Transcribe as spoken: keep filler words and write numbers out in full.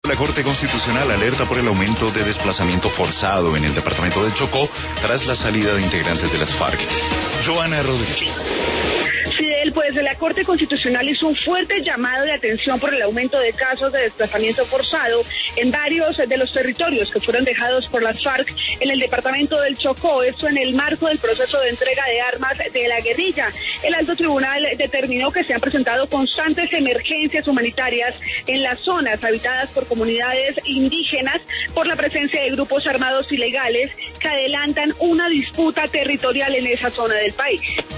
La Corte Constitucional alerta por el aumento de desplazamiento forzado en el departamento del Chocó tras la salida de integrantes de las FARC. Joana Rodríguez. Fidel, pues la Corte Constitucional hizo un fuerte llamado de atención por el aumento de casos de desplazamiento forzado en varios de los territorios que fueron dejados por las FARC en el departamento del Chocó, esto en el marco del proceso de entrega de armas de la guerrilla. El alto tribunal determinó que se han presentado constantes emergencias humanitarias en las zonas habitadas por comunidades indígenas por la presencia de grupos armados ilegales que adelantan una disputa territorial en esa zona del país.